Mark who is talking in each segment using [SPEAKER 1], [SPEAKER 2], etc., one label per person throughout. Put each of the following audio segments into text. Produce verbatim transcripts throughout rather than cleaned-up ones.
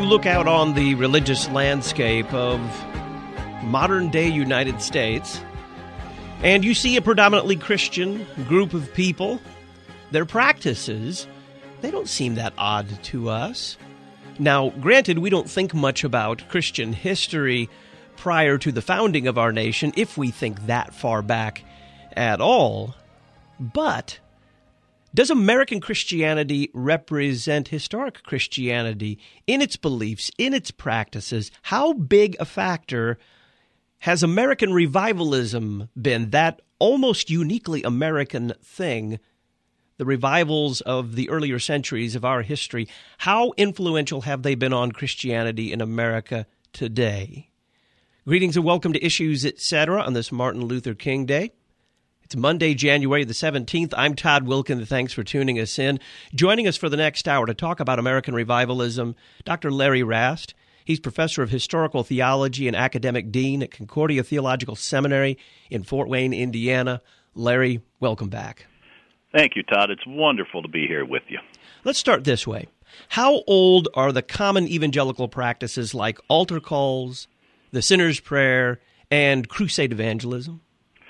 [SPEAKER 1] look out on the religious landscape of modern-day United States, and you see a predominantly Christian group of people, their practices, they don't seem that odd to us. Now, granted, we don't think much about Christian history prior to the founding of our nation, if we think that far back at all. But does American Christianity represent historic Christianity in its beliefs, in its practices? How big a factor has American revivalism been, that almost uniquely American thing, the revivals of the earlier centuries of our history? How influential have they been on Christianity in America today? Greetings and welcome to Issues, et cetera on this Martin Luther King Day. It's Monday, January the seventeenth. I'm Todd Wilkin. Thanks for tuning us in. Joining us for the next hour to talk about American revivalism, Doctor Larry Rast. He's professor of historical theology and academic dean at Concordia Theological Seminary in Fort Wayne, Indiana. Larry, welcome back.
[SPEAKER 2] Thank you, Todd. It's wonderful to be here with you.
[SPEAKER 1] Let's start this way. How old are the common evangelical practices like altar calls, the sinner's prayer, and crusade evangelism?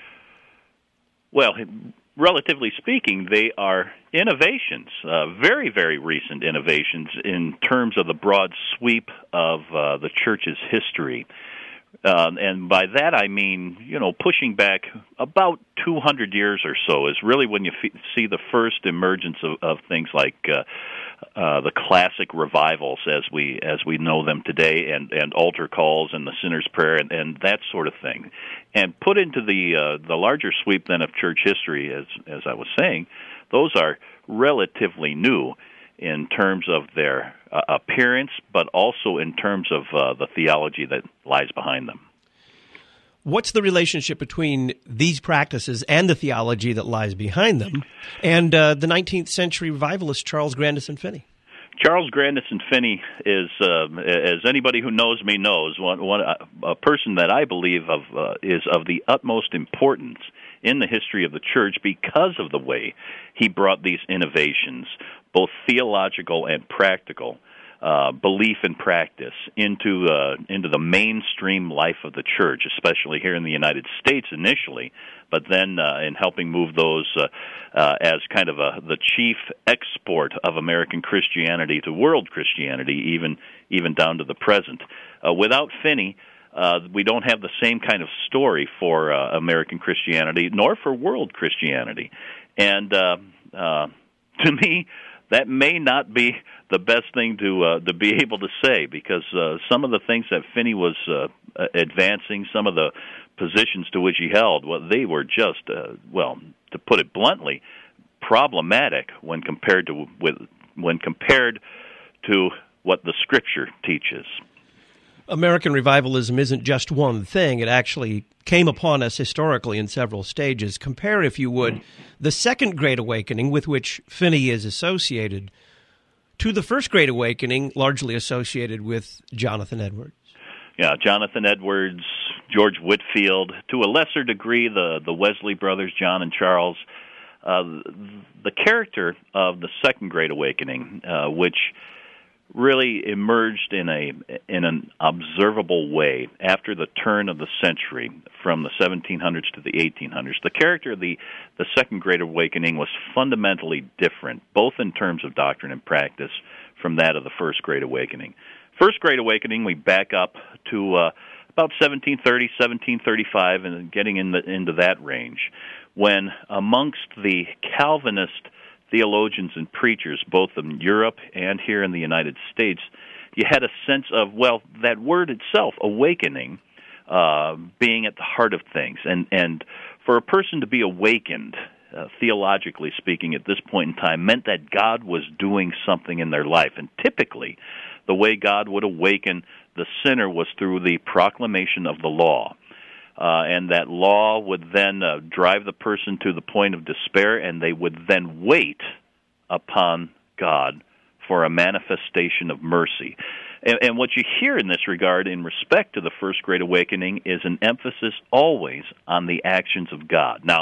[SPEAKER 2] Well, relatively speaking, they are innovations, uh, very, very recent innovations in terms of the broad sweep of uh, the church's history. Uh, and by that I mean, you know, pushing back about two hundred years or so is really when you f- see the first emergence of, of things like uh, uh, the classic revivals as we as we know them today, and, and altar calls and the sinner's prayer and, and that sort of thing. And put into the uh, the larger sweep then of church history, as as I was saying, those are relatively new in terms of their uh, appearance, but also in terms of uh, the theology that lies behind them.
[SPEAKER 1] What's the relationship between these practices and the theology that lies behind them and uh, the nineteenth century revivalist Charles Grandison Finney?
[SPEAKER 2] Charles Grandison Finney is, uh, as anybody who knows me knows, one, one a person that I believe of uh, is of the utmost importance in the history of the church because of the way he brought these innovations, both theological and practical, uh, belief and practice, into uh, into the mainstream life of the church, especially here in the United States initially, but then uh, in helping move those uh, uh, as kind of a, the chief export of American Christianity to world Christianity, even even down to the present. Uh, without Finney, Uh, we don't have the same kind of story for uh, American Christianity, nor for world Christianity. And uh, uh, to me, that may not be the best thing to uh, to be able to say, because uh, some of the things that Finney was uh, advancing, some of the positions to which he held, well, they were just, uh, well, to put it bluntly, problematic when compared to with when compared to what the Scripture teaches.
[SPEAKER 1] American revivalism isn't just one thing. It actually came upon us historically in several stages. Compare, if you would, the Second Great Awakening, with which Finney is associated, to the First Great Awakening, largely associated with Jonathan Edwards.
[SPEAKER 2] Yeah, Jonathan Edwards, George Whitefield, to a lesser degree, the, the Wesley brothers, John and Charles. Uh, the character of the Second Great Awakening, uh, which really emerged in a in an observable way after the turn of the century, from the seventeen hundreds to the eighteen hundreds. The character of the, the Second Great Awakening was fundamentally different, both in terms of doctrine and practice, from that of the First Great Awakening. First Great Awakening, we back up to uh, about seventeen thirty, seventeen thirty-five, and getting in the, into that range, when amongst the Calvinist theologians and preachers, both in Europe and here in the United States, you had a sense of, well, that word itself, awakening, uh, being at the heart of things. And, and for a person to be awakened, uh, theologically speaking, at this point in time, meant that God was doing something in their life. And typically, the way God would awaken the sinner was through the proclamation of the law. Uh, and that law would then uh, drive the person to the point of despair, and they would then wait upon God for a manifestation of mercy. And, and what you hear in this regard in respect to the First Great Awakening is an emphasis always on the actions of God. Now,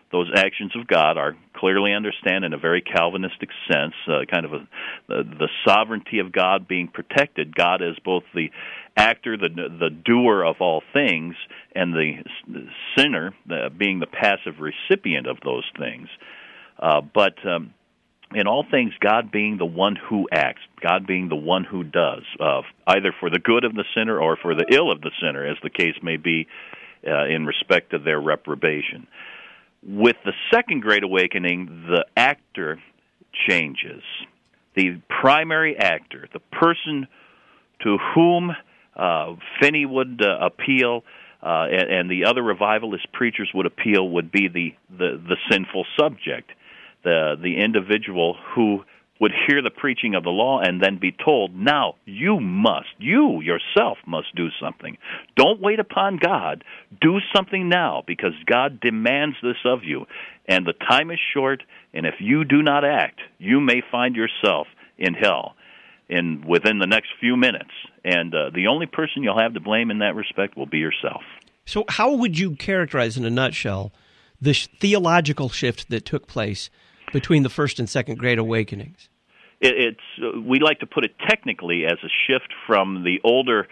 [SPEAKER 2] those actions of God are clearly understand in a very Calvinistic sense, uh, kind of a, the, the sovereignty of God being protected. God is both the actor, the the doer of all things, and the sinner uh, being the passive recipient of those things. Uh, but um, in all things, God being the one who acts, God being the one who does, uh, either for the good of the sinner or for the ill of the sinner, as the case may be uh, in respect to their reprobation. With the Second Great Awakening, the actor changes. The primary actor, the person to whom uh, Finney would uh, appeal uh, and, and the other revivalist preachers would appeal would be the, the, the sinful subject, the, the individual who would hear the preaching of the law and then be told, now you must, you yourself must do something. Don't wait upon God. Do something now because God demands this of you. And the time is short, and if you do not act, you may find yourself in hell in within the next few minutes. And uh, the only person you'll have to blame in that respect will be yourself.
[SPEAKER 1] So how would you characterize in a nutshell the sh- theological shift that took place between the First and Second Great Awakenings?
[SPEAKER 2] It's uh, we like to put it technically as a shift from the older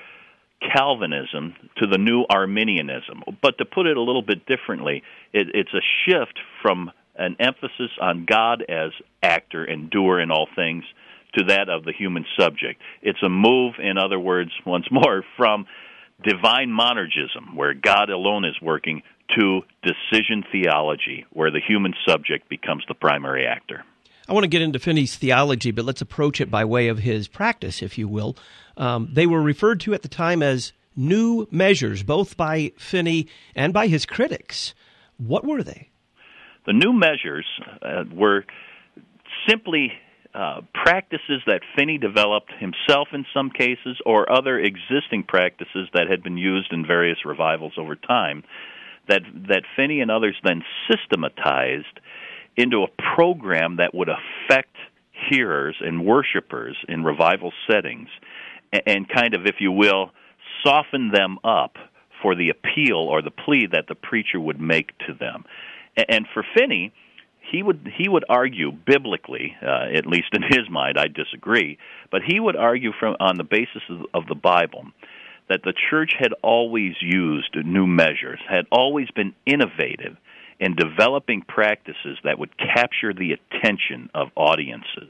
[SPEAKER 2] Calvinism to the new Arminianism. But to put it a little bit differently, it, it's a shift from an emphasis on God as actor and doer in all things to that of the human subject. It's a move, in other words, once more, from divine monergism, where God alone is working, to decision theology, where the human subject becomes the primary actor.
[SPEAKER 1] I want to get into Finney's theology, but let's approach it by way of his practice, if you will. Um, they were referred to at the time as new measures, both by Finney and by his critics. What were they?
[SPEAKER 2] The new measures uh, were simply uh, practices that Finney developed himself in some cases, or other existing practices that had been used in various revivals over time, that, that Finney and others then systematized into a program that would affect hearers and worshipers in revival settings and, and kind of, if you will, soften them up for the appeal or the plea that the preacher would make to them. And, and for Finney, he would he would argue biblically, uh, at least in his mind, I disagree, but he would argue from on the basis of, of the Bible that the church had always used new measures, had always been innovative in developing practices that would capture the attention of audiences.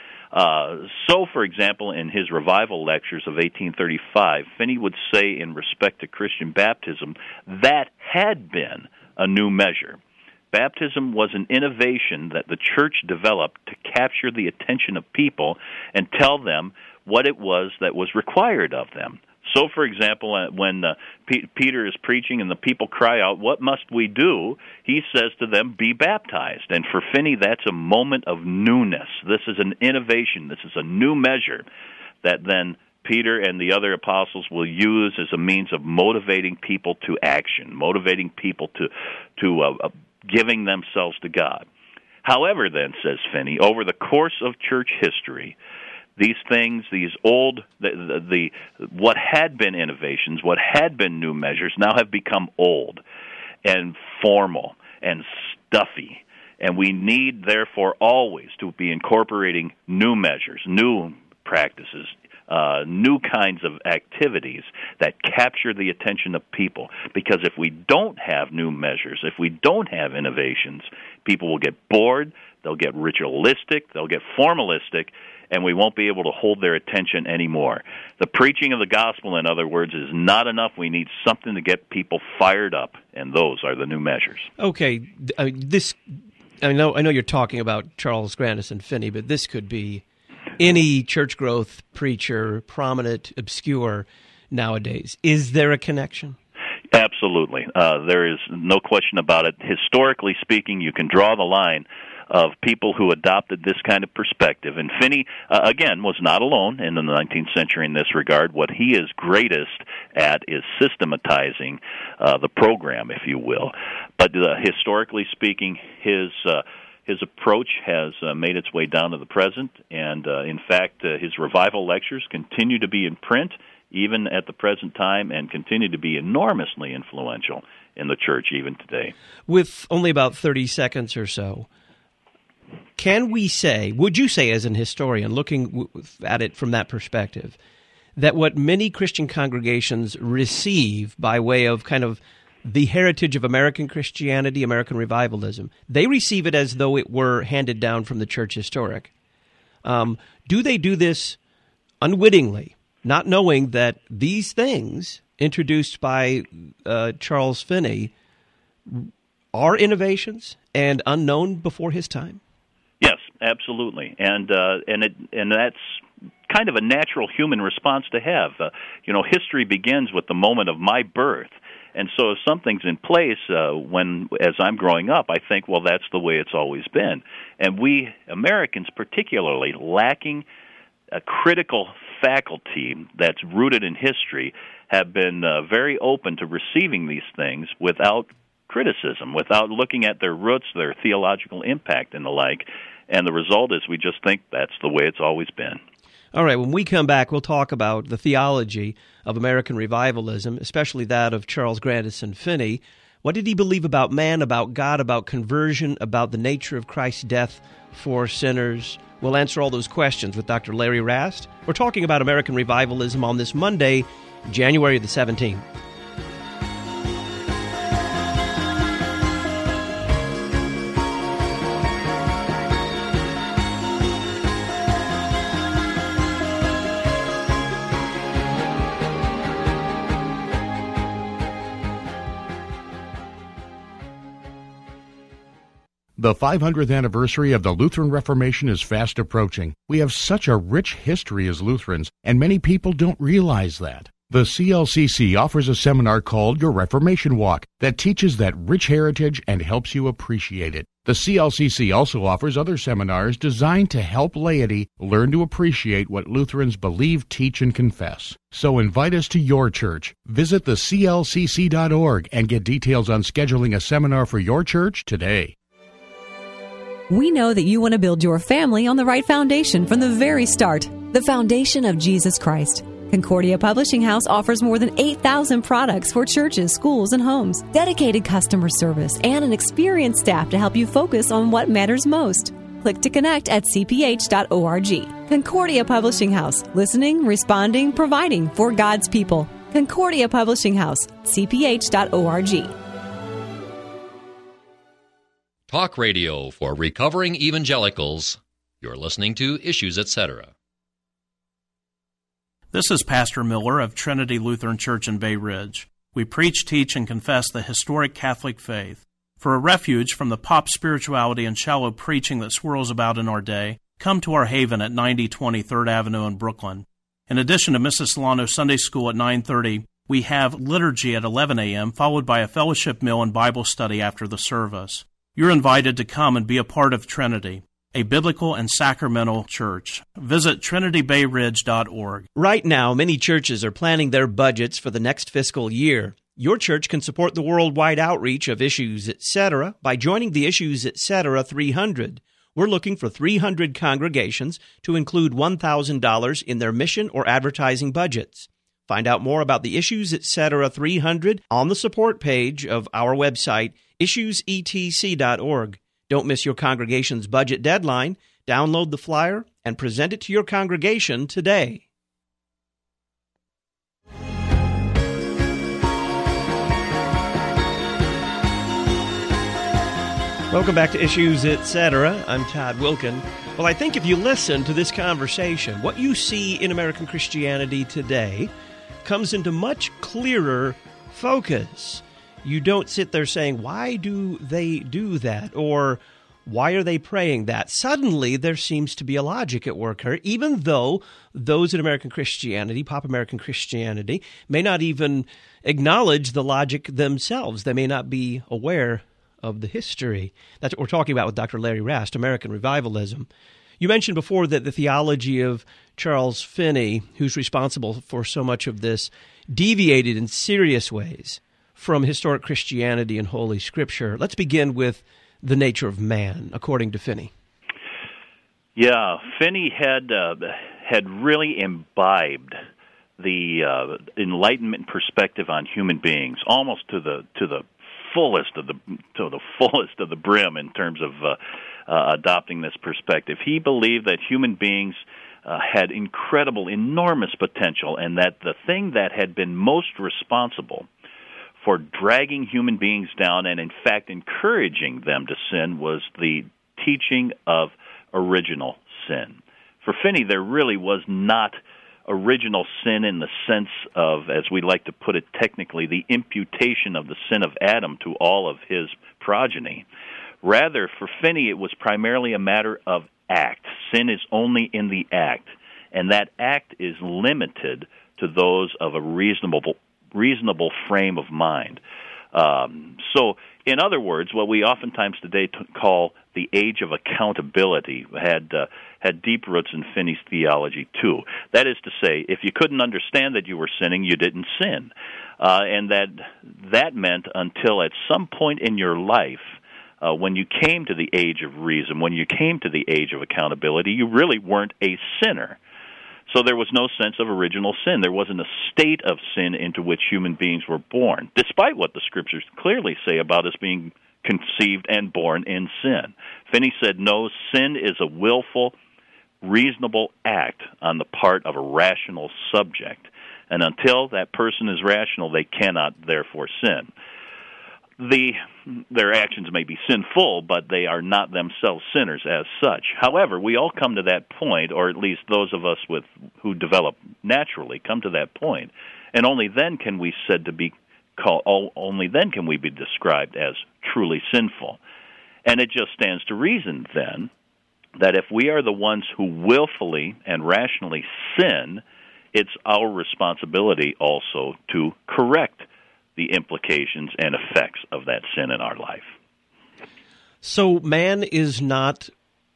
[SPEAKER 2] Uh, so, for example, in his revival lectures of eighteen thirty-five, Finney would say in respect to Christian baptism, that had been a new measure. Baptism was an innovation that the church developed to capture the attention of people and tell them what it was that was required of them. So, for example, when uh, P- Peter is preaching and the people cry out, "What must we do?" he says to them, "Be baptized." And for Finney, that's a moment of newness. This is an innovation. This is a new measure that then Peter and the other apostles will use as a means of motivating people to action, motivating people to, to uh, uh, giving themselves to God. However, then, says Finney, over the course of church history, these things, these old, the, the, the what had been innovations, what had been new measures, now have become old and formal and stuffy. And we need, therefore, always to be incorporating new measures, new practices, uh, new kinds of activities that capture the attention of people. Because if we don't have new measures, if we don't have innovations, people will get bored, they'll get ritualistic, they'll get formalistic, and we won't be able to hold their attention anymore. The preaching of the gospel, in other words, is not enough. We need something to get people fired up, and those are the new measures.
[SPEAKER 1] Okay, I mean, this I know I know you're talking about Charles Grandison Finney, but this could be any church growth preacher, prominent, obscure nowadays. Is there a connection?
[SPEAKER 2] Absolutely. Uh, there is no question about it. Historically speaking, you can draw the line of people who adopted this kind of perspective. And Finney, uh, again, was not alone in the nineteenth century in this regard. What he is greatest at is systematizing uh, the program, if you will. But uh, historically speaking, his uh, his approach has uh, made its way down to the present, and uh, in fact, uh, his revival lectures continue to be in print, even at the present time, and continue to be enormously influential in the church even today.
[SPEAKER 1] With only about thirty seconds or so, can we say, would you say as an historian, looking at it from that perspective, that what many Christian congregations receive by way of kind of the heritage of American Christianity, American revivalism, they receive it as though it were handed down from the church historic? Um, do they do this unwittingly, not knowing that these things introduced by uh, Charles Finney are innovations and unknown before his time?
[SPEAKER 2] Yes, absolutely, and uh, and it and that's kind of a natural human response to have. Uh, you know, history begins with the moment of my birth, and so if something's in place uh, when, as I'm growing up, I think, well, that's the way it's always been. And we Americans, particularly, lacking a critical faculty that's rooted in history, have been uh, very open to receiving these things without criticism, without looking at their roots, their theological impact, and the like. And the result is we just think that's the way it's always been.
[SPEAKER 1] All right, when we come back, we'll talk about the theology of American revivalism, especially that of Charles Grandison Finney. What did he believe about man, about God, about conversion, about the nature of Christ's death for sinners? We'll answer all those questions with Doctor Larry Rast. We're talking about American revivalism on this Monday, January the seventeenth.
[SPEAKER 3] The five hundredth anniversary of the Lutheran Reformation is fast approaching. We have such a rich history as Lutherans, and many people don't realize that. The C L C C offers a seminar called Your Reformation Walk that teaches that rich heritage and helps you appreciate it. The C L C C also offers other seminars designed to help laity learn to appreciate what Lutherans believe, teach, and confess. So invite us to your church. Visit the C L C C dot org and get details on scheduling a seminar for your church today.
[SPEAKER 4] We know that you want to build your family on the right foundation from the very start, the foundation of Jesus Christ. Concordia Publishing House offers more than eight thousand products for churches, schools, and homes, dedicated customer service, and an experienced staff to help you focus on what matters most. Click to connect at c p h dot org. Concordia Publishing House, listening, responding, providing for God's people. Concordia Publishing House, c p h dot org.
[SPEAKER 5] Talk radio for recovering evangelicals. You're listening to Issues, et cetera.
[SPEAKER 6] This is Pastor Miller of Trinity Lutheran Church in Bay Ridge. We preach, teach, and confess the historic Catholic faith. For a refuge from the pop spirituality and shallow preaching that swirls about in our day, come to our haven at ninety twenty third Avenue in Brooklyn. In addition to Missus Solano Sunday School at nine thirty, we have liturgy at eleven a.m., followed by a fellowship meal and Bible study after the service. You're invited to come and be a part of Trinity, a biblical and sacramental church. Visit trinity bay ridge dot org.
[SPEAKER 1] Right now, many churches are planning their budgets for the next fiscal year. Your church can support the worldwide outreach of Issues, et cetera by joining the Issues, et cetera three hundred. We're looking for three hundred congregations to include one thousand dollars in their mission or advertising budgets. Find out more about the Issues, et cetera three hundred on the support page of our website, issues e t c dot org. Don't miss your congregation's budget deadline. Download the flyer and present it to your congregation today. Welcome back to Issues, et cetera. I'm Todd Wilkin. Well, I think if you listen to this conversation, what you see in American Christianity today comes into much clearer focus. You don't sit there saying, why do they do that? Or why are they praying that? Suddenly, there seems to be a logic at work here, even though those in American Christianity, pop American Christianity, may not even acknowledge the logic themselves. They may not be aware of the history. That's what we're talking about with Doctor Larry Rast, American Revivalism. You mentioned before that the theology of Charles Finney, who's responsible for so much of this, deviated in serious ways from historic Christianity and Holy Scripture. Let's begin with the nature of man, according to Finney.
[SPEAKER 2] Yeah, Finney had uh, had really imbibed the uh, Enlightenment perspective on human beings, almost to the to the fullest of the to the fullest of the brim in terms of uh, uh, adopting this perspective. He believed that human beings uh, had incredible, enormous potential, and that the thing that had been most responsible for dragging human beings down and, in fact, encouraging them to sin was the teaching of original sin. For Finney, there really was not original sin in the sense of, as we like to put it technically, the imputation of the sin of Adam to all of his progeny. Rather, for Finney, it was primarily a matter of act. Sin is only in the act, and that act is limited to those of a reasonable reasonable frame of mind. Um, so, in other words, what we oftentimes today t- call the age of accountability had uh, had deep roots in Finney's theology too. That is to say, if you couldn't understand that you were sinning, you didn't sin, uh, and that that meant until at some point in your life, uh, when you came to the age of reason, when you came to the age of accountability, you really weren't a sinner. So there was no sense of original sin. There wasn't a state of sin into which human beings were born, despite what the Scriptures clearly say about us being conceived and born in sin. Finney said, no, sin is a willful, reasonable act on the part of a rational subject. And until that person is rational, they cannot therefore sin. The, their actions may be sinful, but they are not themselves sinners as such. However, we all come to that point, or at least those of us with who develop naturally come to that point, and only then can we said to be called. Only then can we be described as truly sinful. And it just stands to reason then that if we are the ones who willfully and rationally sin, it's our responsibility also to correct the implications and effects of that sin in our life.
[SPEAKER 1] So man is not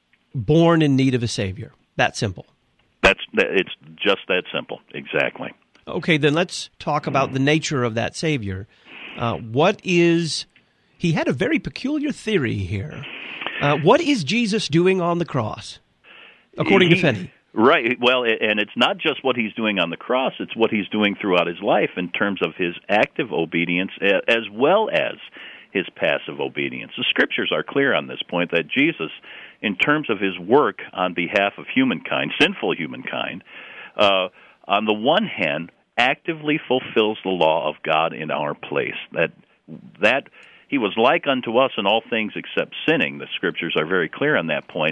[SPEAKER 1] born in need of a Savior. That simple.
[SPEAKER 2] That's it's just that simple. Exactly.
[SPEAKER 1] Okay, then let's talk about the nature of that Savior. Uh, what is... He had a very peculiar theory here. Uh, what is Jesus doing on the cross, according
[SPEAKER 2] he,
[SPEAKER 1] to Finney?
[SPEAKER 2] Right. Well, and it's not just what he's doing on the cross, it's what he's doing throughout his life in terms of his active obedience as well as his passive obedience. The Scriptures are clear on this point that Jesus, in terms of his work on behalf of humankind, sinful humankind, uh, on the one hand, actively fulfills the law of God in our place. That that he was like unto us in all things except sinning. The Scriptures are very clear on that point.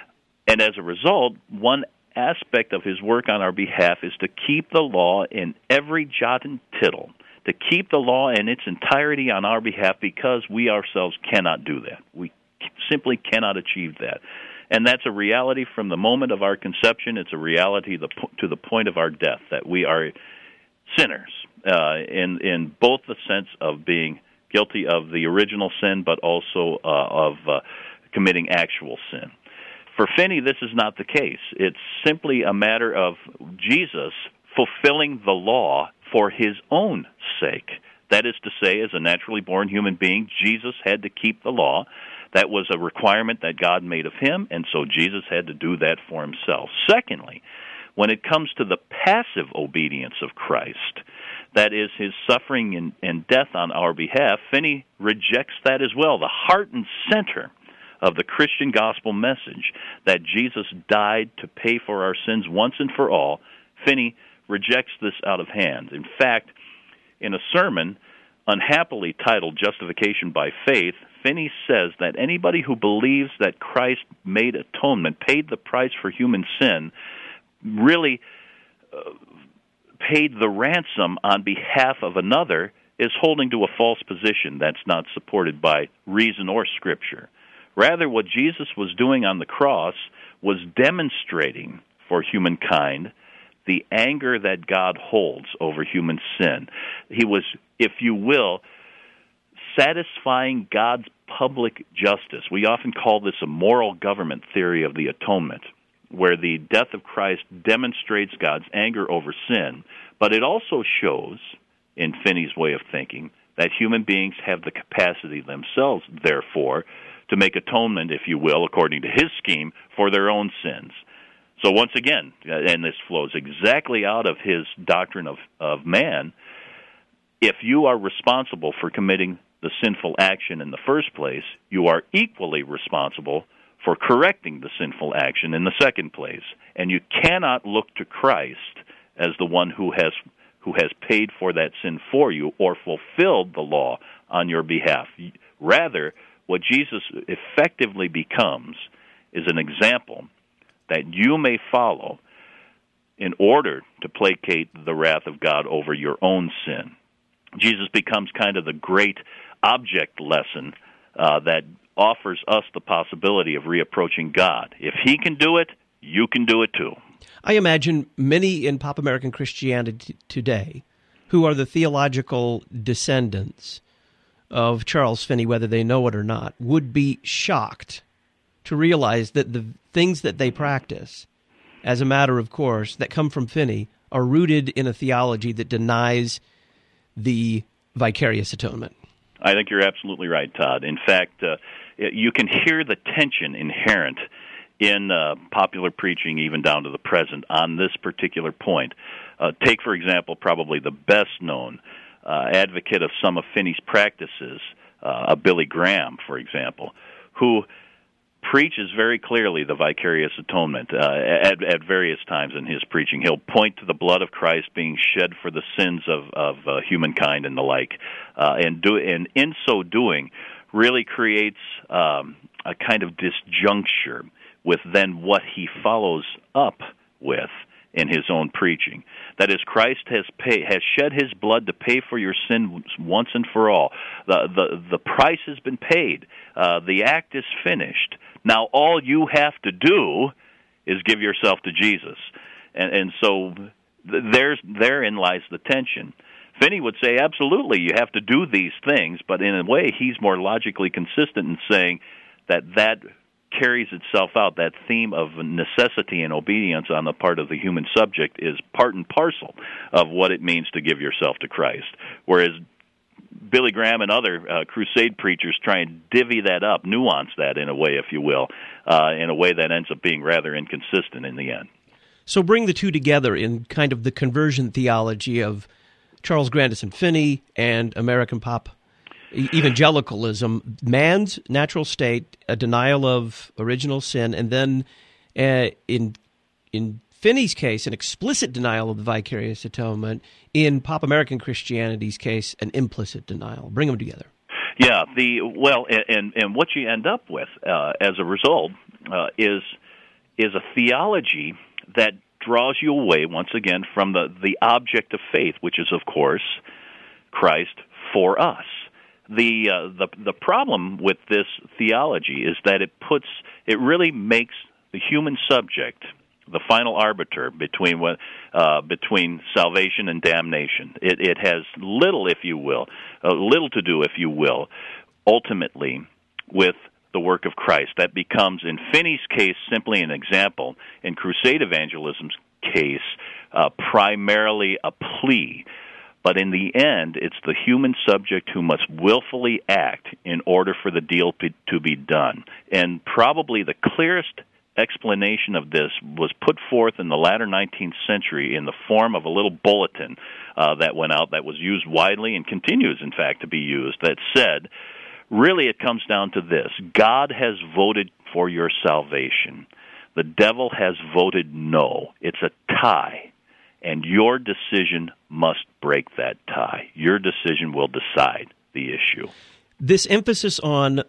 [SPEAKER 2] And as a result, one aspect of his work on our behalf is to keep the law in every jot and tittle, to keep the law in its entirety on our behalf, because we ourselves cannot do that. We simply cannot achieve that. And that's a reality from the moment of our conception. It's a reality to the point of our death, that we are sinners uh, in, in both the sense of being guilty of the original sin, but also uh, of uh, committing actual sin. For Finney, this is not the case. It's simply a matter of Jesus fulfilling the law for his own sake. That is to say, as a naturally born human being, Jesus had to keep the law. That was a requirement that God made of him, and so Jesus had to do that for himself. Secondly, when it comes to the passive obedience of Christ, that is his suffering and, and death on our behalf, Finney rejects that as well. The heart and center of the Christian gospel message, that Jesus died to pay for our sins once and for all, Finney rejects this out of hand. In fact, in a sermon unhappily titled Justification by Faith, Finney says that anybody who believes that Christ made atonement, paid the price for human sin, really uh, paid the ransom on behalf of another, is holding to a false position that's not supported by reason or Scripture. Rather, what Jesus was doing on the cross was demonstrating for humankind the anger that God holds over human sin. He was, if you will, satisfying God's public justice. We often call this a moral government theory of the atonement, where the death of Christ demonstrates God's anger over sin, but it also shows, in Finney's way of thinking, that human beings have the capacity themselves, therefore, to make atonement, if you will, according to his scheme, for their own sins. So once again, and this flows exactly out of his doctrine of, of man, if you are responsible for committing the sinful action in the first place, you are equally responsible for correcting the sinful action in the second place. And you cannot look to Christ as the one who has who has paid for that sin for you or fulfilled the law on your behalf. Rather, what Jesus effectively becomes is an example that you may follow in order to placate the wrath of God over your own sin. Jesus becomes kind of the great object lesson uh, that offers us the possibility of reapproaching God. If he can do it, you can do it too.
[SPEAKER 1] I imagine many in pop American Christianity today who are the theological descendants of Charles Finney, whether they know it or not, would be shocked to realize that the things that they practice, as a matter of course, that come from Finney, are rooted in a theology that denies the vicarious atonement.
[SPEAKER 2] I think you're absolutely right, Todd. In fact, uh, you can hear the tension inherent in uh, popular preaching, even down to the present, on this particular point. Uh, take, for example, probably the best-known uh, advocate of some of Finney's practices, uh, Billy Graham, for example, who preaches very clearly the vicarious atonement uh, at, at various times in his preaching. He'll point to the blood of Christ being shed for the sins of, of uh, humankind and the like, uh, and do and in so doing, really creates um, a kind of disjuncture with then what he follows up with in his own preaching. That is, Christ has pay, has shed his blood to pay for your sin once and for all. The the, the price has been paid. Uh, the act is finished. Now all you have to do is give yourself to Jesus. And, and so there's, therein lies the tension. Finney would say, absolutely, you have to do these things, but in a way he's more logically consistent in saying that that carries itself out. That theme of necessity and obedience on the part of the human subject is part and parcel of what it means to give yourself to Christ. Whereas Billy Graham and other uh, crusade preachers try and divvy that up, nuance that in a way, if you will, uh, in a way that ends up being rather inconsistent in the end.
[SPEAKER 1] So bring the two together in kind of the conversion theology of Charles Grandison Finney and American pop evangelicalism, man's natural state, a denial of original sin, and then uh, in in Finney's case, an explicit denial of the vicarious atonement. In pop American Christianity's case, an implicit denial. Bring them together.
[SPEAKER 2] Yeah, the well, and and what you end up with uh, as a result uh, is is a theology that draws you away once again from the the object of faith, which is of course Christ for us. The uh, the the problem with this theology is that it puts it really makes the human subject the final arbiter between what uh, between salvation and damnation. It, it has little, if you will, uh, little to do, if you will, ultimately with the work of Christ. That becomes, in Finney's case, simply an example. In Crusade Evangelism's case, uh, primarily a plea. But in the end, it's the human subject who must willfully act in order for the deal to be done. And probably the clearest explanation of this was put forth in the latter nineteenth century in the form of a little bulletin uh, that went out that was used widely and continues, in fact, to be used, that said, really it comes down to this: God has voted for your salvation. The devil has voted no. It's a tie. And your decision must break that tie. Your decision will decide the issue.
[SPEAKER 1] This emphasis on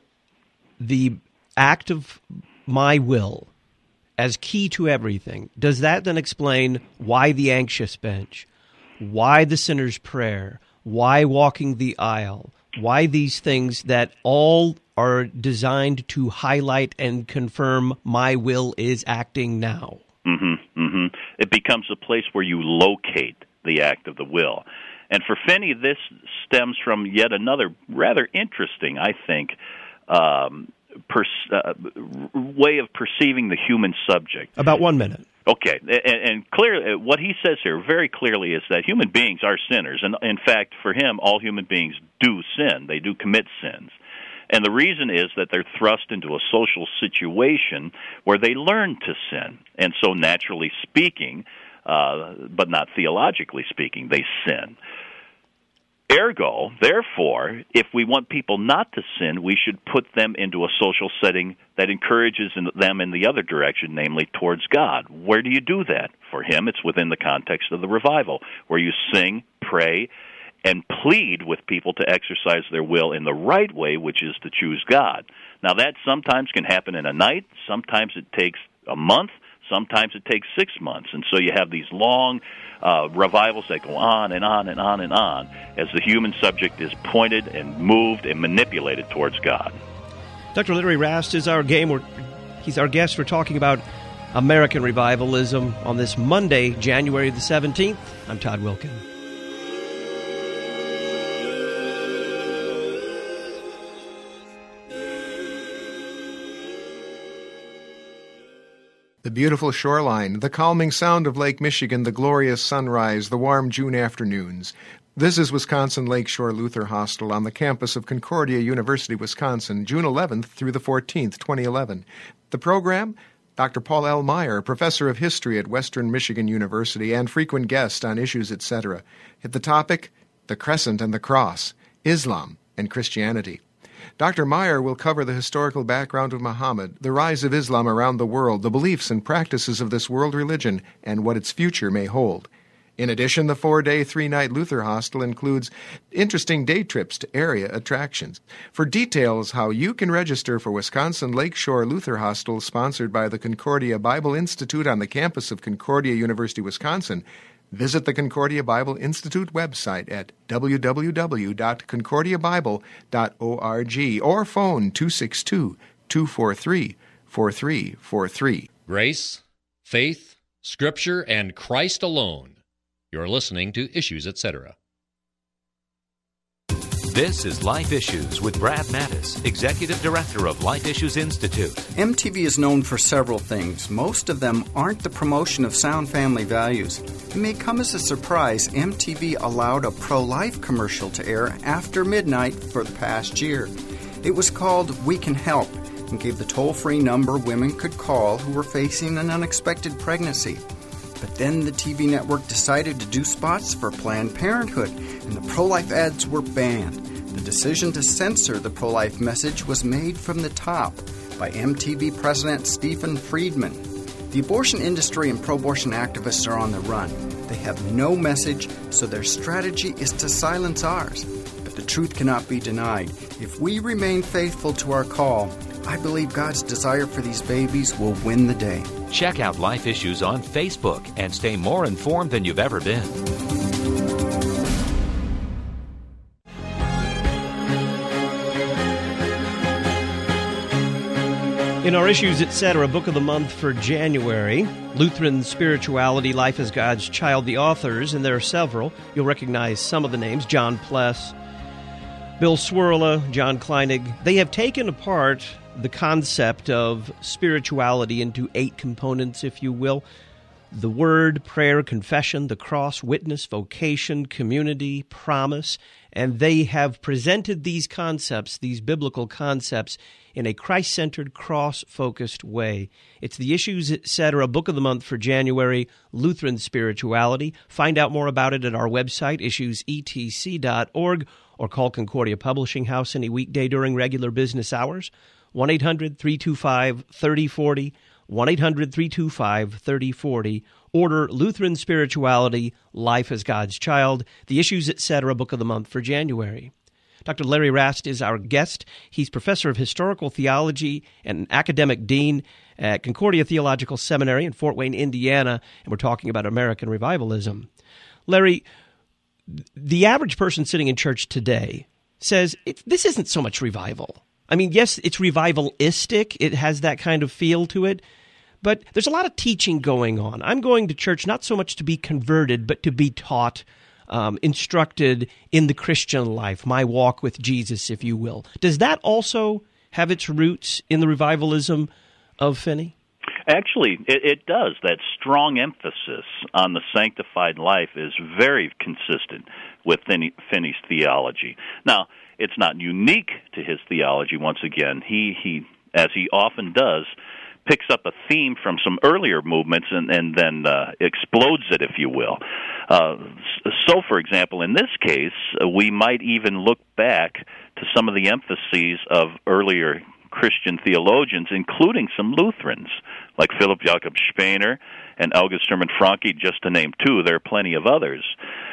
[SPEAKER 1] the act of my will as key to everything, does that then explain why the anxious bench, why the sinner's prayer, why walking the aisle, why these things that all are designed to highlight and confirm my will is acting now?
[SPEAKER 2] Mm-hmm, mm-hmm. It becomes a place where you locate the act of the will. And for Finney, this stems from yet another rather interesting, I think, um, per, uh, way of perceiving the human subject.
[SPEAKER 1] About one minute.
[SPEAKER 2] Okay, and, and clearly, what he says here very clearly is that human beings are sinners. And in fact, for him, all human beings do sin. They do commit sins. And the reason is that they're thrust into a social situation where they learn to sin. And so naturally speaking, uh, but not theologically speaking, they sin. Ergo, therefore, if we want people not to sin, we should put them into a social setting that encourages them in the other direction, namely towards God. Where do you do that? For him, it's within the context of the revival, where you sing, pray, and plead with people to exercise their will in the right way, which is to choose God. Now, that sometimes can happen in a night. Sometimes it takes a month. Sometimes it takes six months. And so you have these long uh, revivals that go on and on and on and on as the human subject is pointed and moved and manipulated towards God.
[SPEAKER 1] Doctor Larry Rast is our game. We're, he's our guest. We're talking about American revivalism on this Monday, January the seventeenth. I'm Todd Wilkin.
[SPEAKER 7] The beautiful shoreline, the calming sound of Lake Michigan, the glorious sunrise, the warm June afternoons. This is Wisconsin Lakeshore Luther Hostel on the campus of Concordia University, Wisconsin, June eleventh through the fourteenth, twenty eleven. The program, Doctor Paul L. Meyer, professor of history at Western Michigan University and frequent guest on Issues, et cetera. At the topic, the Crescent and the Cross, Islam and Christianity. Doctor Meyer will cover the historical background of Muhammad, the rise of Islam around the world, the beliefs and practices of this world religion, and what its future may hold. In addition, the four-day, three-night Luther Hostel includes interesting day trips to area attractions. For details how you can register for Wisconsin Lakeshore Luther Hostel, sponsored by the Concordia Bible Institute on the campus of Concordia University, Wisconsin, visit the Concordia Bible Institute website at w w w dot concordia bible dot org or phone two six two, two four three, four three four three.
[SPEAKER 5] Grace, faith, Scripture, and Christ alone. You're listening to Issues, et cetera.
[SPEAKER 8] This is Life Issues with Brad Mattis, Executive Director of Life Issues Institute.
[SPEAKER 9] M T V is known for several things. Most of them aren't the promotion of sound family values. It may come as a surprise, M T V allowed a pro-life commercial to air after midnight for the past year. It was called We Can Help and gave the toll-free number women could call who were facing an unexpected pregnancy. But then the T V network decided to do spots for Planned Parenthood, and the pro-life ads were banned. The decision to censor the pro-life message was made from the top by M T V President Stephen Friedman. The abortion industry and pro-abortion activists are on the run. They have no message, so their strategy is to silence ours. But the truth cannot be denied. If we remain faithful to our call, I believe God's desire for these babies will win the day.
[SPEAKER 8] Check out Life Issues on Facebook and stay more informed than you've ever been.
[SPEAKER 1] In our Issues, et cetera, Book of the Month for January, Lutheran Spirituality, Life as God's Child, the authors, and there are several. You'll recognize some of the names: John Pless, Bill Swirla, John Kleinig. They have taken apart the concept of spirituality into eight components, if you will: the word, prayer, confession, the cross, witness, vocation, community, promise. And they have presented these concepts, these biblical concepts, in a Christ-centered, cross-focused way. It's the Issues, et cetera, Book of the Month for January, Lutheran Spirituality. Find out more about it at our website, issues e t c dot org, or call Concordia Publishing House any weekday during regular business hours. one eight hundred, three two five, three oh four oh, one eight hundred, three two five, three oh four oh. Order Lutheran Spirituality, Life as God's Child, the Issues, et cetera, Book of the Month for January. Doctor Larry Rast is our guest. He's professor of historical theology and academic dean at Concordia Theological Seminary in Fort Wayne, Indiana, and we're talking about American revivalism. Larry, the average person sitting in church today says, it, this isn't so much revival. I mean, yes, it's revivalistic. It has that kind of feel to it. But there's a lot of teaching going on. I'm going to church not so much to be converted, but to be taught, um, instructed in the Christian life, my walk with Jesus, if you will. Does that also have its roots in the revivalism of Finney?
[SPEAKER 2] Actually, it, it does. That strong emphasis on the sanctified life is very consistent with Finney, Finney's theology. Now, it's not unique to his theology. Once again, he, he as he often does, picks up a theme from some earlier movements and, and then uh, explodes it, if you will. Uh, so, for example, in this case, uh, we might even look back to some of the emphases of earlier Christian theologians, including some Lutherans, like Philip Jakob Spener and August Hermann Francke, just to name two. There are plenty of others,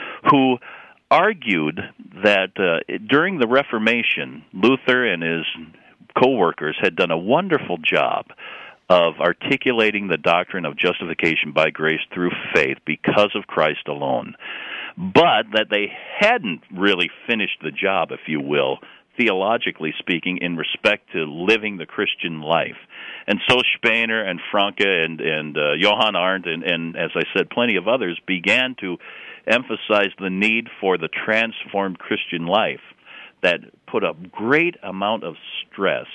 [SPEAKER 2] who argued that uh, during the Reformation, Luther and his co-workers had done a wonderful job of articulating the doctrine of justification by grace through faith because of Christ alone, but that they hadn't really finished the job, if you will, theologically speaking, in respect to living the Christian life. And so Spener and Francke and, and uh, Johann Arndt and, and, as I said, plenty of others began to emphasize the need for the transformed Christian life that put a great amount of stress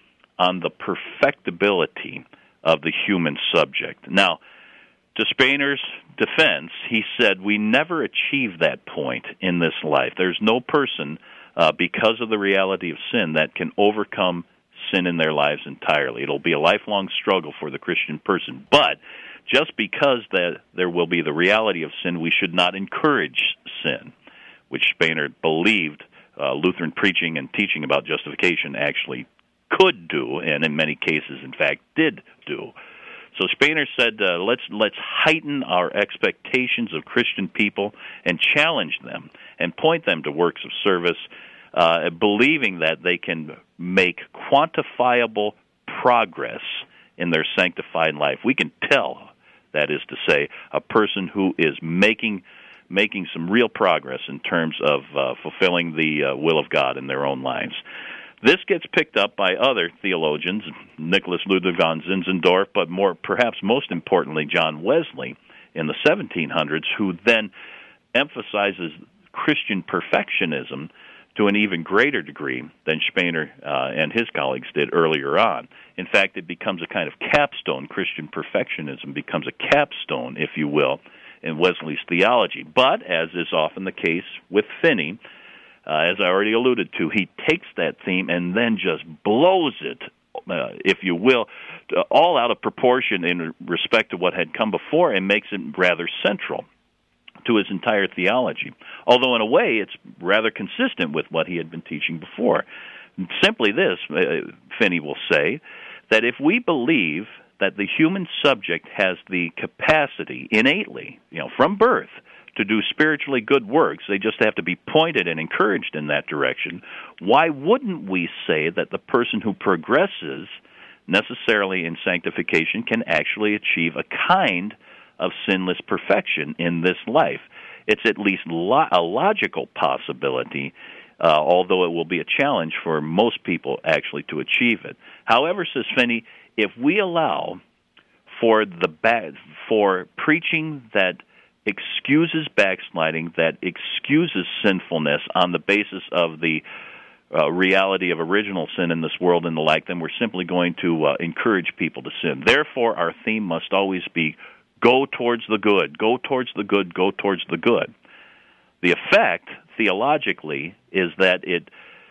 [SPEAKER 2] on the perfectibility of the human subject. Now, to Spener's defense, he said, we never achieve that point in this life. There's no person, uh, because of the reality of sin, that can overcome sin in their lives entirely. It'll be a lifelong struggle for the Christian person. But just because that there will be the reality of sin, we should not encourage sin, which Spener believed uh, Lutheran preaching and teaching about justification actually could do, and in many cases, in fact, did do. So Spener said, uh, let's let's heighten our expectations of Christian people and challenge them and point them to works of service, uh, believing that they can make quantifiable progress in their sanctified life. We can tell, that is to say, a person who is making making some real progress in terms of uh, fulfilling the uh, will of God in their own lives. This gets picked up by other theologians, Nicholas Ludwig von Zinzendorf, but more, perhaps most importantly, John Wesley in the seventeen hundreds, who then emphasizes Christian perfectionism to an even greater degree than Spener uh, and his colleagues did earlier on. In fact, it becomes a kind of capstone. Christian perfectionism becomes a capstone, if you will, in Wesley's theology. But, as is often the case with Finney, Uh, as I already alluded to, he takes that theme and then just blows it, uh, if you will, to, all out of proportion in respect to what had come before, and makes it rather central to his entire theology. Although in a way it's rather consistent with what he had been teaching before. Simply this, uh, Finney will say, that if we believe that the human subject has the capacity innately, you know, from birth, to do spiritually good works, they just have to be pointed and encouraged in that direction, why wouldn't we say that the person who progresses necessarily in sanctification can actually achieve a kind of sinless perfection in this life? It's at least lo- a logical possibility, uh, although it will be a challenge for most people actually to achieve it. However, says Finney, if we allow for the ba- for preaching that excuses backsliding, that excuses sinfulness on the basis of the uh, reality of original sin in this world and the like, then we're simply going to uh, encourage people to sin. Therefore, our theme must always be, go towards the good, go towards the good, go towards the good. The effect, theologically, is that it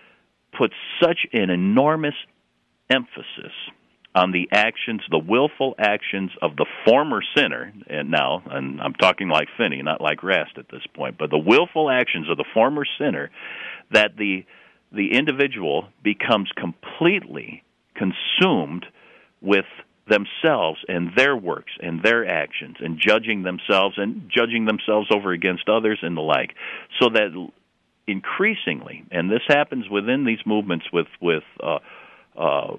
[SPEAKER 2] puts such an enormous emphasis on the actions, the willful actions of the former sinner, and now, and I'm talking like Finney, not like Rast at this point, but the willful actions of the former sinner, that the the individual becomes completely consumed with themselves and their works and their actions, and judging themselves and judging themselves over against others and the like, so that increasingly, and this happens within these movements with with uh, uh,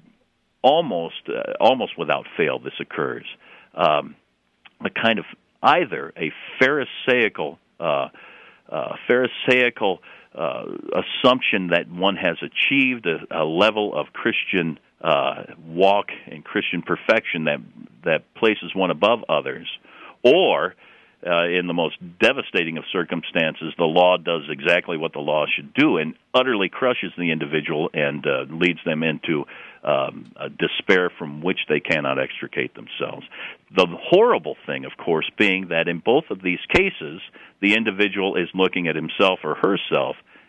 [SPEAKER 2] Almost, uh, almost without fail, this occurs. Um, a kind of either a Pharisaical, uh, uh, Pharisaical uh, assumption that one has achieved a, a level of Christian uh, walk and Christian perfection that that places one above others, or Uh, in the most devastating of circumstances, the law does exactly what the law should do and utterly crushes the individual and uh, leads them into um, a despair from which they cannot extricate themselves. The horrible thing, of course, being that in both of these cases, the individual is looking at himself or herself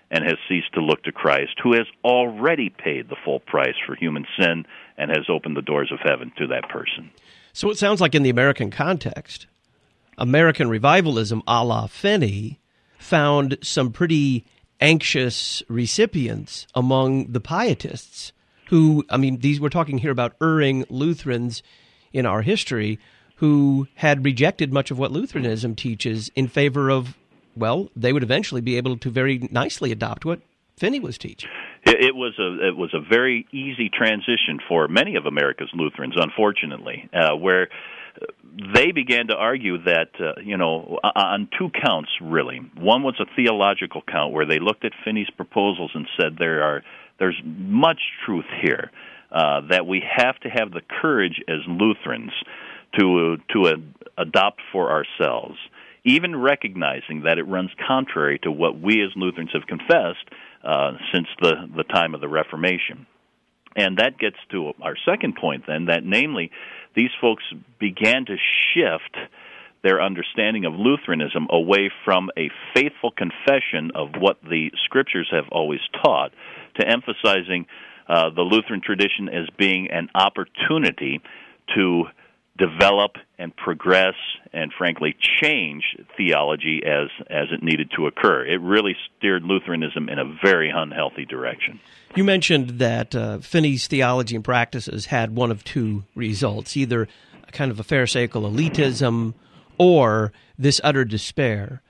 [SPEAKER 2] and has ceased to look to Christ, who has already paid the full price for human sin and has opened the doors of heaven to that person.
[SPEAKER 1] So it sounds like in the American context, American revivalism a la Finney found some pretty anxious recipients among the pietists who, I mean, these we're talking here about erring Lutherans in our history who had rejected much of what Lutheranism teaches in favor of, well, they would eventually be able to very nicely adopt what Finney was teaching.
[SPEAKER 2] It, it was a it was a very easy transition for many of America's Lutherans, unfortunately, uh, where they began to argue that, uh, you know, on two counts, really. One was a theological count where they looked at Finney's proposals and said there are there's much truth here, uh, that we have to have the courage as Lutherans to to uh, adopt for ourselves, even recognizing that it runs contrary to what we as Lutherans have confessed uh, since the, the time of the Reformation. And that gets to our second point then, that namely, these folks began to shift their understanding of Lutheranism away from a faithful confession of what the Scriptures have always taught to emphasizing uh, the Lutheran tradition as being an opportunity to develop and progress and, frankly, change theology as, as it needed to occur. It really steered Lutheranism in a very unhealthy direction.
[SPEAKER 1] You mentioned that uh, Finney's theology and practices had one of two results, either a kind of a pharisaical elitism or this utter despair.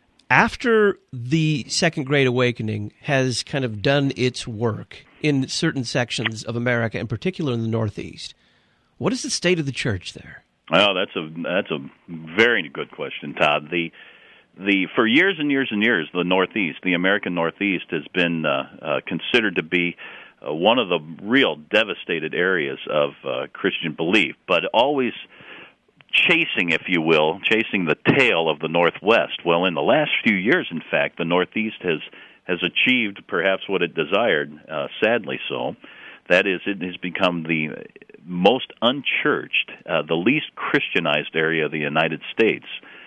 [SPEAKER 1] After the Second Great Awakening has kind of done its work in certain sections of America, in particular in the Northeast, what is the state of the church there?
[SPEAKER 2] Well, that's a that's a very good question, Todd. The the for years and years and years, the Northeast, the American Northeast, has been uh, uh, considered to be uh, one of the real devastated areas of uh, Christian belief, but always chasing, if you will, chasing the tail of the Northwest. Well, in the last few years, in fact, the Northeast has has achieved perhaps what it desired, uh, sadly so. That is, it has become the most unchurched, uh, the least Christianized area of the United States.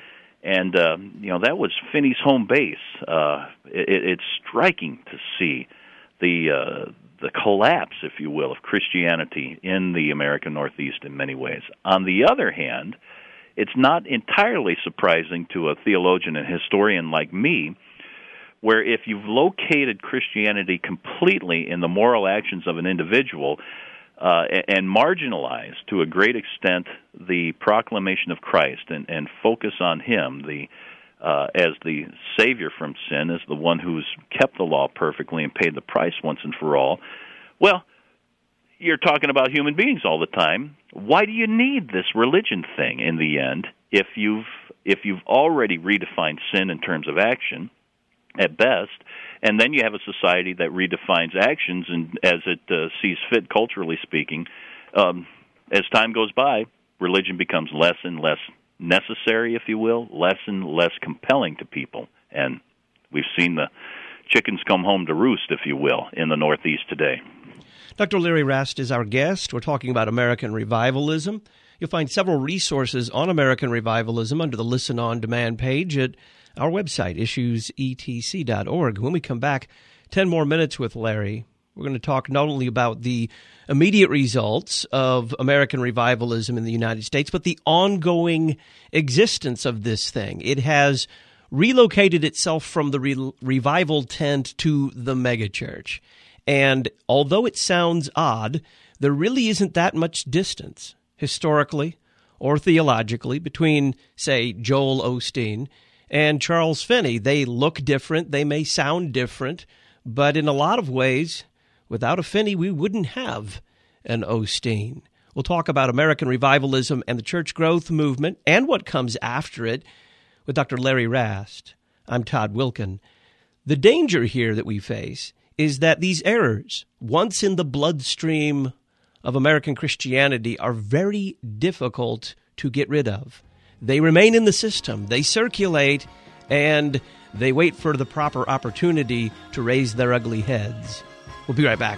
[SPEAKER 2] And, uh, you know, that was Finney's home base. Uh, it, it's striking to see the uh, the collapse, if you will, of Christianity in the American Northeast in many ways. On the other hand, it's not entirely surprising to a theologian and historian like me, where if you've located Christianity completely in the moral actions of an individual uh, and marginalized to a great extent the proclamation of Christ and, and focus on Him the uh, as the Savior from sin, as the one who's kept the law perfectly and paid the price once and for all, well, you're talking about human beings all the time. Why do you need this religion thing in the end if you've if you've already redefined sin in terms of action at best, and then you have a society that redefines actions and as it uh, sees fit, culturally speaking. Um, as time goes by, religion becomes less and less necessary, if you will, less and less compelling to people. And we've seen the chickens come home to roost, if you will, in the Northeast today.
[SPEAKER 1] Doctor Larry Rast is our guest. We're talking about American revivalism. You'll find several resources on American revivalism under the Listen On Demand page at our website, issues e t c dot org. When we come back, ten more minutes with Larry, we're going to talk not only about the immediate results of American revivalism in the United States, but the ongoing existence of this thing. It has relocated itself from the re- revival tent to the megachurch. And although it sounds odd, there really isn't that much distance, historically or theologically, between, say, Joel Osteen and Charles Finney. They look different, they may sound different, but in a lot of ways, without a Finney, we wouldn't have an Osteen. We'll talk about American revivalism and the church growth movement and what comes after it with Doctor Larry Rast. I'm Todd Wilkin. The danger here that we face is that these errors, once in the bloodstream of American Christianity, are very difficult to get rid of. They remain in the system, they circulate, and they wait for the proper opportunity to raise their ugly heads. We'll be right back.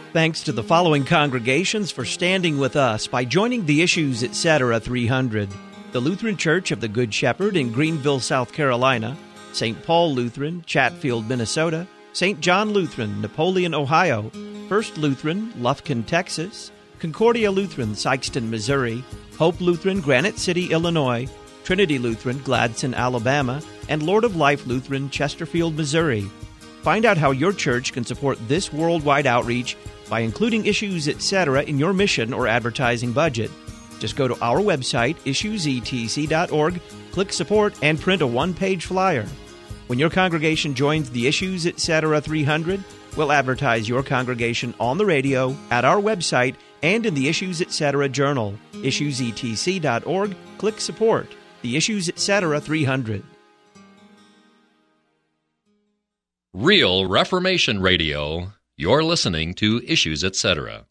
[SPEAKER 1] Thanks to the following congregations for standing with us by joining the Issues Etc. three hundred. The Lutheran Church of the Good Shepherd in Greenville, South Carolina, Saint Paul Lutheran, Chatfield, Minnesota, Saint John Lutheran, Napoleon, Ohio, First Lutheran, Lufkin, Texas, Concordia Lutheran, Sikeston, Missouri, Hope Lutheran, Granite City, Illinois, Trinity Lutheran, Gladson, Alabama, and Lord of Life Lutheran, Chesterfield, Missouri. Find out how your church can support this worldwide outreach by including Issues Etc. in your mission or advertising budget. Just go to our website, issues e t c dot org, click Support, and print a one-page flyer. When your congregation joins the Issues Etc. three hundred, we'll advertise your congregation on the radio, at our website, and in the Issues Etc. journal, issues e t c dot org, click Support. The Issues Etc. three hundred.
[SPEAKER 5] Real Reformation Radio. You're listening to Issues Etc.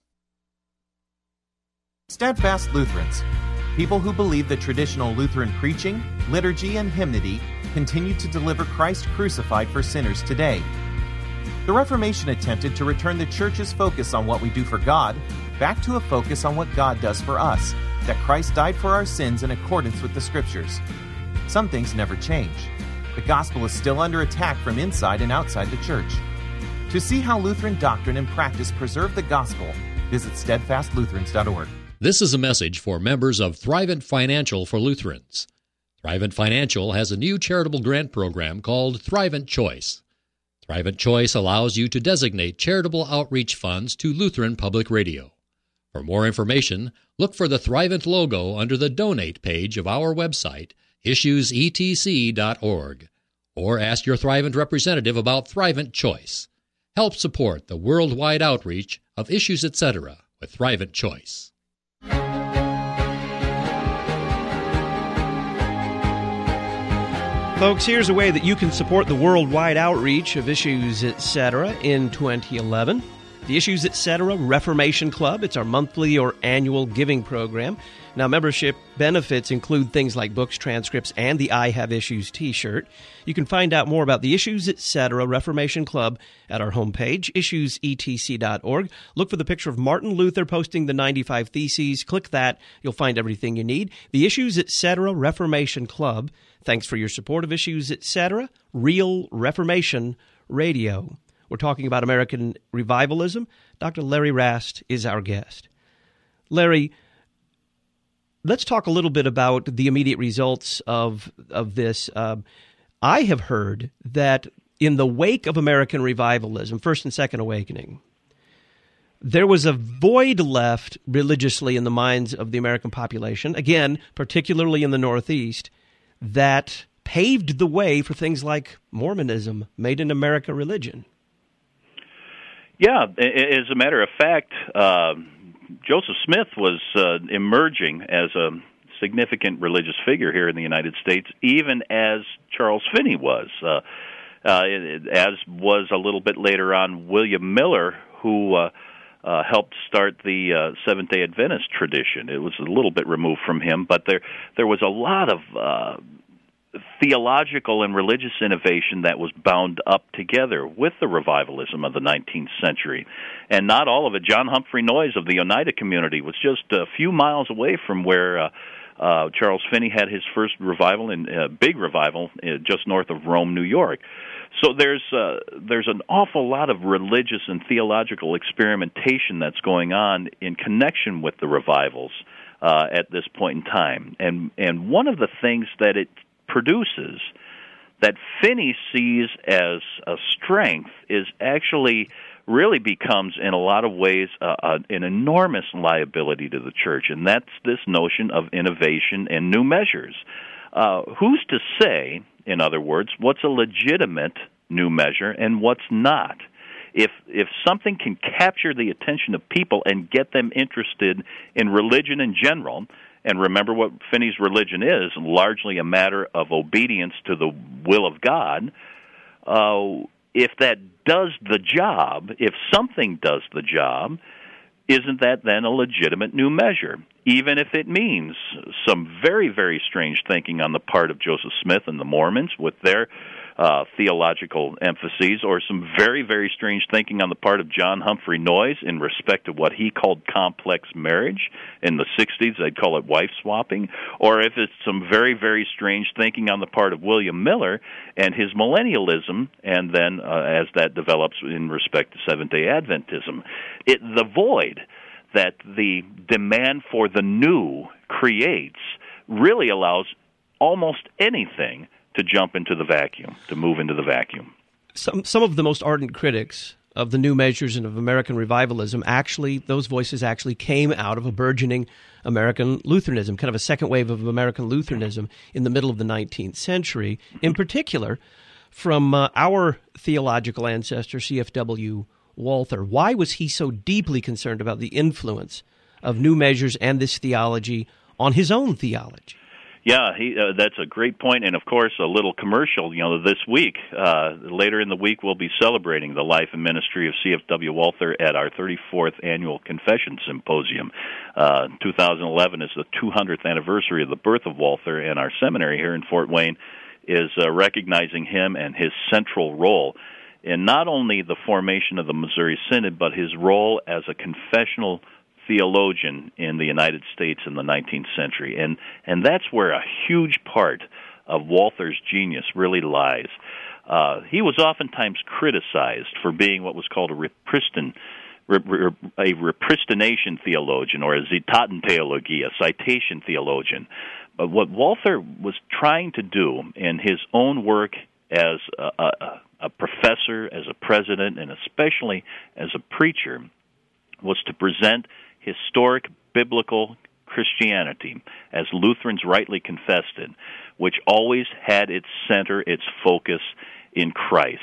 [SPEAKER 10] Steadfast Lutherans, people who believe that traditional Lutheran preaching, liturgy, and hymnody continue to deliver Christ crucified for sinners today. The Reformation attempted to return the Church's focus on what we do for God back to a focus on what God does for us, that Christ died for our sins in accordance with the Scriptures. Some things never change. The gospel is still under attack from inside and outside the Church. To see how Lutheran doctrine and practice preserve the gospel, visit steadfast lutherans dot org.
[SPEAKER 5] This is a message for members of Thrivent Financial for Lutherans. Thrivent Financial has a new charitable grant program called Thrivent Choice. Thrivent Choice allows you to designate charitable outreach funds to Lutheran Public Radio. For more information, look for the Thrivent logo under the Donate page of our website, issues e t c dot org, or ask your Thrivent representative about Thrivent Choice. Help support the worldwide outreach of Issues Etc. with Thrivent Choice.
[SPEAKER 1] Folks, here's a way that you can support the worldwide outreach of Issues Etc. in twenty eleven. The Issues Etc. Reformation Club. It's our monthly or annual giving program. Now, membership benefits include things like books, transcripts, and the I Have Issues t-shirt. You can find out more about the Issues Etc. Reformation Club at our homepage, issues e t c dot org. Look for the picture of Martin Luther posting the ninety-five Theses. Click that. You'll find everything you need. The Issues Etc. Reformation Club. Thanks for your support of Issues Etc. Real Reformation Radio. We're talking about American revivalism. Doctor Larry Rast is our guest. Larry, let's talk a little bit about the immediate results of of this. Um, I have heard that in the wake of American revivalism, First and Second Awakening, there was a void left religiously in the minds of the American population, again, particularly in the Northeast, that paved the way for things like Mormonism, Made in America religion.
[SPEAKER 2] Yeah, as a matter of fact, uh, Joseph Smith was uh, emerging as a significant religious figure here in the United States, even as Charles Finney was, uh, uh, as was a little bit later on William Miller, who uh, uh, helped start the uh, Seventh-day Adventist tradition. It was a little bit removed from him, but there there was a lot of uh, theological and religious innovation that was bound up together with the revivalism of the nineteenth century. And not all of it. John Humphrey Noyes of the Oneida community was just a few miles away from where uh, uh, Charles Finney had his first revival, in uh, big revival, uh, just north of Rome, New York. So there's uh, there's an awful lot of religious and theological experimentation that's going on in connection with the revivals uh, at this point in time. And and one of the things that it produces that Finney sees as a strength is actually really becomes in a lot of ways uh, uh, an enormous liability to the church, and that's this notion of innovation and new measures. Uh, who's to say, in other words, what's a legitimate new measure and what's not? If if something can capture the attention of people and get them interested in religion in general, and remember what Finney's religion is, largely a matter of obedience to the will of God, uh, if that does the job, if something does the job, isn't that then a legitimate new measure? Even if it means some very, very strange thinking on the part of Joseph Smith and the Mormons with their uh, theological emphases, or some very, very strange thinking on the part of John Humphrey Noyes in respect to what he called complex marriage. In the sixties, they'd call it wife swapping. Or if it's some very, very strange thinking on the part of William Miller and his millennialism, and then uh, as that develops in respect to Seventh-day Adventism. It, the void that the demand for the new creates really allows almost anything to jump into the vacuum, to move into the vacuum.
[SPEAKER 1] Some some of the most ardent critics of the new measures and of American revivalism, actually, those voices actually came out of a burgeoning American Lutheranism, kind of a second wave of American Lutheranism in the middle of the nineteenth century, in particular from uh, our theological ancestor, C F W Walther. Why was he so deeply concerned about the influence of new measures and this theology on his own theology?
[SPEAKER 2] Yeah, he, uh, that's a great point, and of course, a little commercial. You know, this week, uh, later in the week, we'll be celebrating the life and ministry of C F W Walther at our thirty-fourth annual Confession Symposium. Uh, two thousand eleven is the two hundredth anniversary of the birth of Walther, and our seminary here in Fort Wayne is uh, recognizing him and his central role in not only the formation of the Missouri Synod, but his role as a confessional theologian in the United States in the nineteenth century. And and that's where a huge part of Walther's genius really lies. Uh, he was oftentimes criticized for being what was called a repristin, a repristination theologian, or a Zitatentheologie, a citation theologian. But what Walther was trying to do in his own work as a, a, a professor, as a president, and especially as a preacher, was to present historic biblical Christianity, as Lutherans rightly confessed it, which always had its center, its focus in Christ.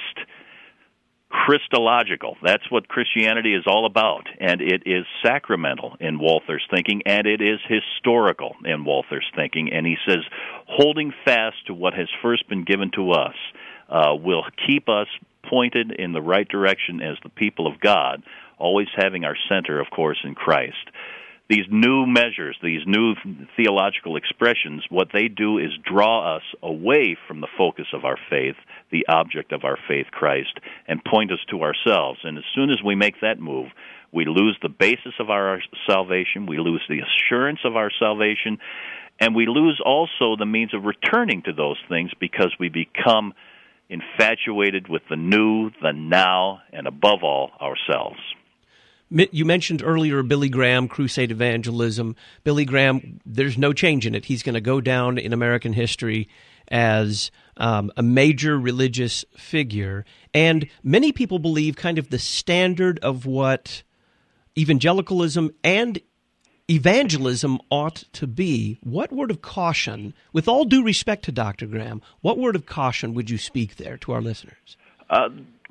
[SPEAKER 2] Christological, that's what Christianity is all about, and it is sacramental in Walther's thinking, and it is historical in Walther's thinking, and he says, holding fast to what has first been given to us uh, will keep us pointed in the right direction as the people of God, always having our center, of course, in Christ. These new measures, these new theological expressions, what they do is draw us away from the focus of our faith, the object of our faith, Christ, and point us to ourselves. And as soon as we make that move, we lose the basis of our salvation, we lose the assurance of our salvation, and we lose also the means of returning to those things because we become infatuated with the new, the now, and above all, ourselves.
[SPEAKER 1] You mentioned earlier Billy Graham, crusade evangelism. Billy Graham, there's no change in it. He's going to go down in American history as um, a major religious figure. And many people believe kind of the standard of what evangelicalism and evangelism ought to be. What word of caution, with all due respect to Doctor Graham, what word of caution would you speak there to our listeners?
[SPEAKER 2] Uh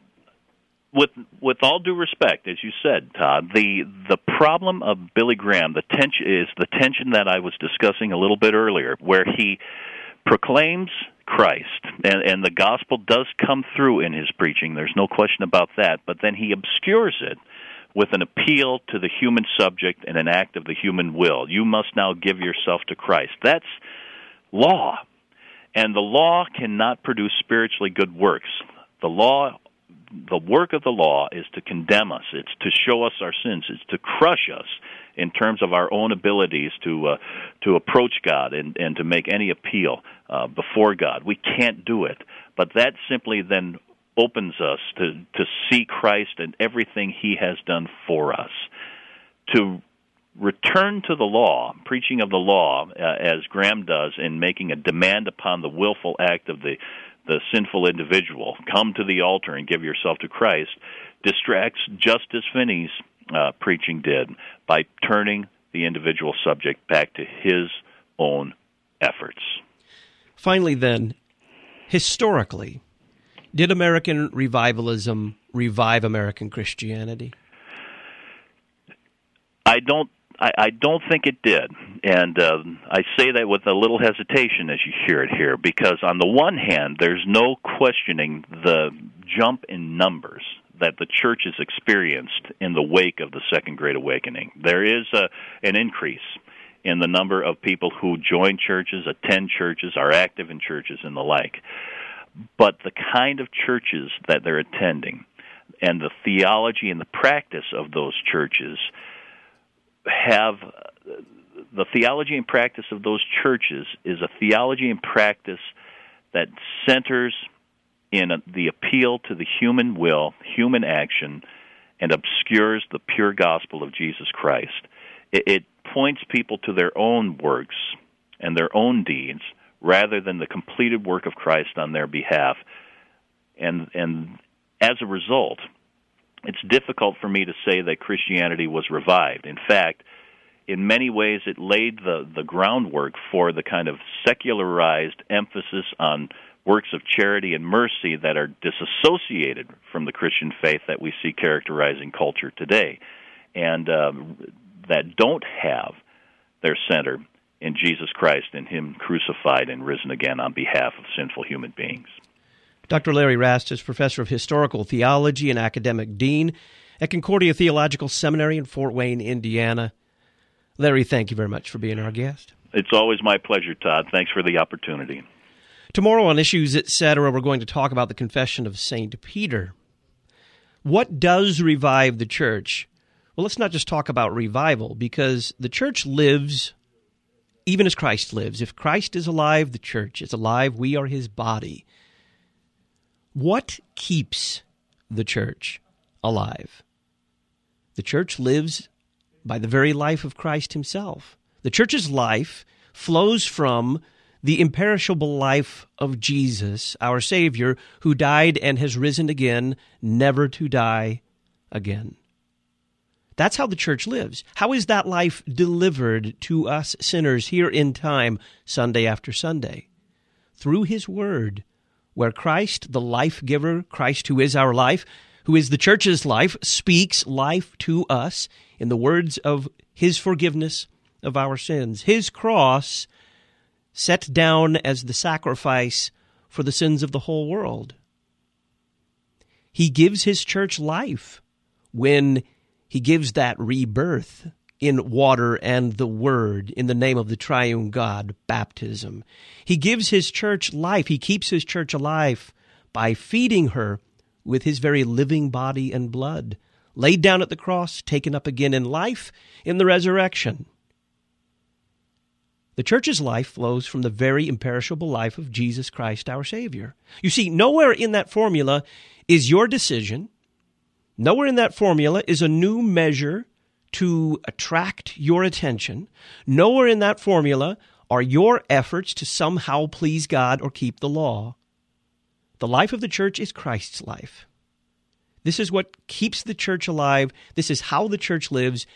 [SPEAKER 2] With with all due respect, as you said, Todd, the the problem of Billy Graham, the tension is the tension that I was discussing a little bit earlier, where he proclaims Christ, and, and the gospel does come through in his preaching. There's no question about that. But then he obscures it with an appeal to the human subject and an act of the human will. You must now give yourself to Christ. That's law, and the law cannot produce spiritually good works. The law. The work of the law is to condemn us. It's to show us our sins. It's to crush us in terms of our own abilities to uh, to approach God and, and to make any appeal uh, before God. We can't do it. But that simply then opens us to, to see Christ and everything He has done for us. To return to the law, preaching of the law, uh, as Graham does in making a demand upon the willful act of the the sinful individual, come to the altar and give yourself to Christ, distracts just as Finney's uh, preaching did by turning the individual subject back to his own efforts.
[SPEAKER 1] Finally, then, historically, did American revivalism revive American Christianity?
[SPEAKER 2] I don't I, I don't think it did, and uh, I say that with a little hesitation as you hear it here, because on the one hand, there's no questioning the jump in numbers that the church has experienced in the wake of the Second Great Awakening. There is a, an increase in the number of people who join churches, attend churches, are active in churches, and the like. but the kind of churches that they're attending and the theology and the practice of those churches have, the theology and practice of those churches is a theology and practice that centers in a, the appeal to the human will, human action, and obscures the pure gospel of Jesus Christ. It, it points people to their own works and their own deeds rather than the completed work of Christ on their behalf. And and as a result, it's difficult for me to say that Christianity was revived. In fact, in many ways it laid the, the groundwork for the kind of secularized emphasis on works of charity and mercy that are disassociated from the Christian faith that we see characterizing culture today, and um, that don't have their center in Jesus Christ and Him crucified and risen again on behalf of sinful human beings.
[SPEAKER 1] Doctor Larry Rast is Professor of Historical Theology and Academic Dean at Concordia Theological Seminary in Fort Wayne, Indiana. Larry, thank you very much for being our guest.
[SPEAKER 2] It's always my pleasure, Todd. Thanks for the opportunity.
[SPEAKER 1] Tomorrow on Issues, et cetera, we're going to talk about the Confession of Saint Peter. What does revive the church? Well, let's not just talk about revival, because the church lives even as Christ lives. If Christ is alive, the church is alive. We are His body. What keeps the church alive? The church lives by the very life of Christ Himself. The church's life flows from the imperishable life of Jesus, our Savior, who died and has risen again, never to die again. That's how the church lives. How is that life delivered to us sinners here in time, Sunday after Sunday? Through His Word, where Christ, the life-giver, Christ who is our life, who is the church's life, speaks life to us in the words of His forgiveness of our sins. His cross set down as the sacrifice for the sins of the whole world. He gives His church life when He gives that rebirth in water and the Word, in the name of the triune God, baptism. He gives His church life. He keeps His church alive by feeding her with His very living body and blood, laid down at the cross, taken up again in life in the resurrection. The church's life flows from the very imperishable life of Jesus Christ, our Savior. You see, nowhere in that formula is your decision. Nowhere in that formula is a new measure to attract your attention. Nowhere in that formula are your efforts to somehow please God or keep the law. The life of the church is Christ's life. This is what keeps the church alive. This is how the church lives.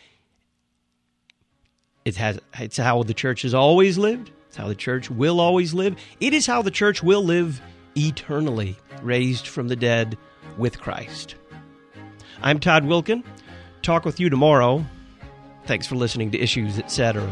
[SPEAKER 1] It has, it's how the church has always lived. It's how the church will always live. It is how the church will live eternally, raised from the dead with Christ. I'm Todd Wilken. Talk with you tomorrow. Thanks for listening to Issues, et cetera.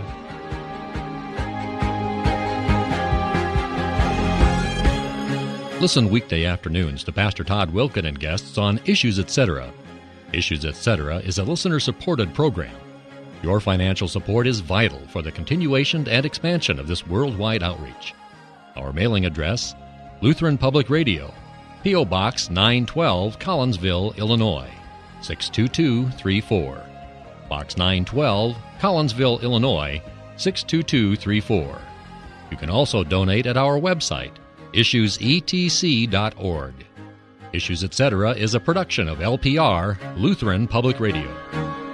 [SPEAKER 5] Listen weekday afternoons to Pastor Todd Wilken and guests on Issues, et cetera. Issues, et cetera is a listener-supported program. Your financial support is vital for the continuation and expansion of this worldwide outreach. Our mailing address, Lutheran Public Radio, P O. Box nine twelve, Collinsville, Illinois, six two two three four. Box nine twelve, Collinsville, Illinois, six two two three four. You can also donate at our website, issues e t c dot org. Issues, et cetera is a production of L P R, Lutheran Public Radio.